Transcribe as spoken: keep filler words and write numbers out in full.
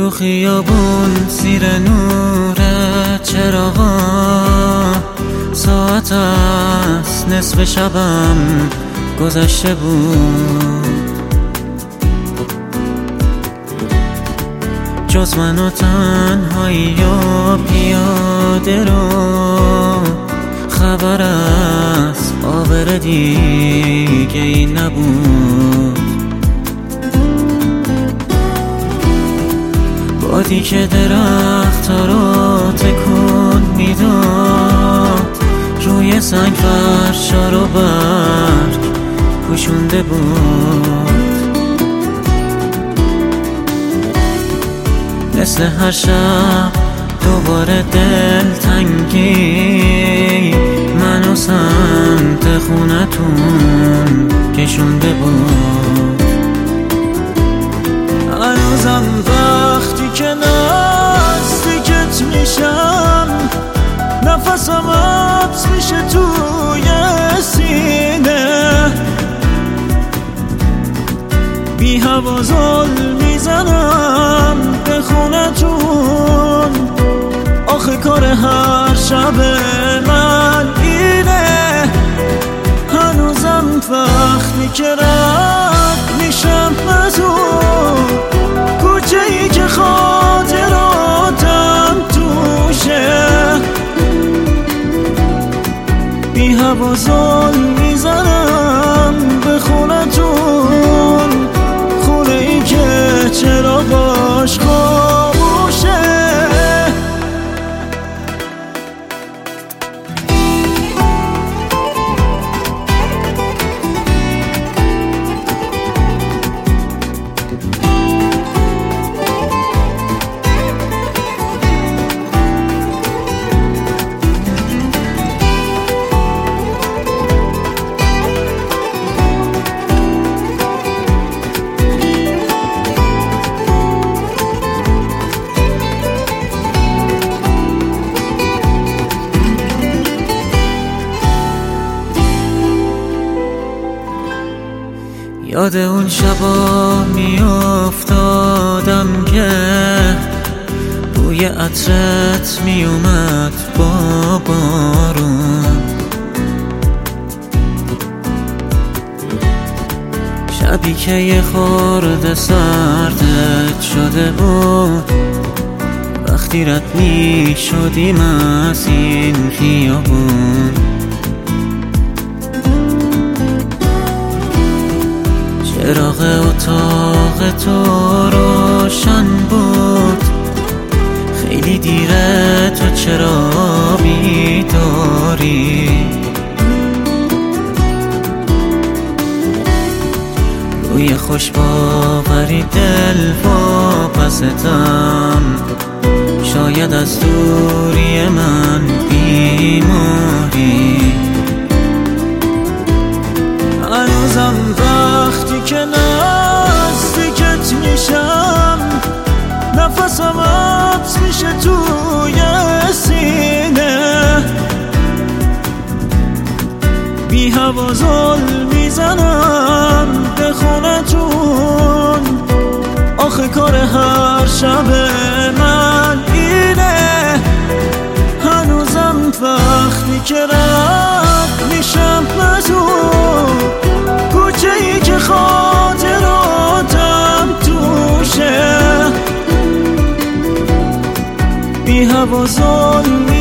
تو خیابون زیر نور چراغا ساعت است نصف شبم گذشته بود، جز من و تنهایی و پیاده رو خبر از آبر دیگه ای نبود. بادی که درخت ها رو تکون میداد، روی سنگ فرشا رو برگ پوشونده بود. مثل هر شب دوباره دلتنگی منو سمت خونتون کشونده بود. هنوزم وقتی که نزدیکت میشم نفسم حبس میشه توی سینه، بی هوا زل میزنم به خونتون. آخه کار هر شب من اینه، هنوزم وقتی که رد میشم از اون کوچه ای که خاطراتم توشه، بی هوا زل میزنم به خونتون، خونه ای که چراغاش خاموشه. یاد اون شبا می افتادم که بوی عطرت می اومد با بارون، شبی که یه خورده سردت شده بود وقتی رد می شدیم از این خیابون. چراغ اتاق تو روشن بود، خیلی دیره تو چرا بیداری؟ روی خوش باوری دل واپستم، شاید از دوری من بیماری. هنوزم وقتی که نزدیکت میشم نفسم حبس میشه توی سینه، بی هوا زل میزنم به خونتون. آخه کار هر شب من اینه، هنوزم وقتی که رد میشم از اون کوچه ای که خاطراتم توشه، بی هوا زل